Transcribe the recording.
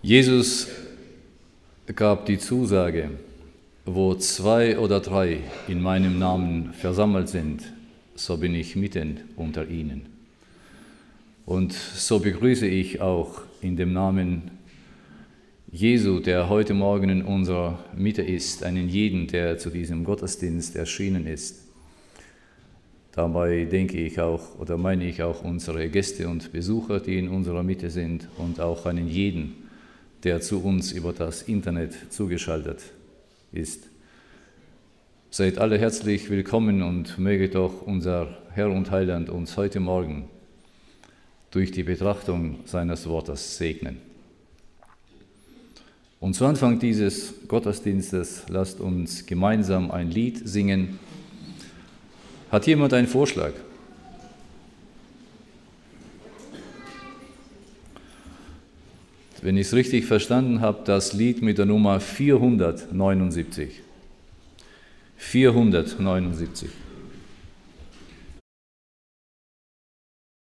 Jesus gab die Zusage, wo 2 oder 3 in meinem Namen versammelt sind, so bin ich mitten unter ihnen. Und so begrüße ich auch in dem Namen Jesu, der heute Morgen in unserer Mitte ist, einen jeden, der zu diesem Gottesdienst erschienen ist. Dabei denke ich auch oder meine ich auch unsere Gäste und Besucher, die in unserer Mitte sind, und auch einen jeden, der zu uns über das Internet zugeschaltet ist. Seid alle herzlich willkommen und möge doch unser Herr und Heiland uns heute Morgen durch die Betrachtung seines Wortes segnen. Und zu Anfang dieses Gottesdienstes lasst uns gemeinsam ein Lied singen. Hat jemand einen Vorschlag? Wenn ich es richtig verstanden habe, das Lied mit der Nummer 479. 479.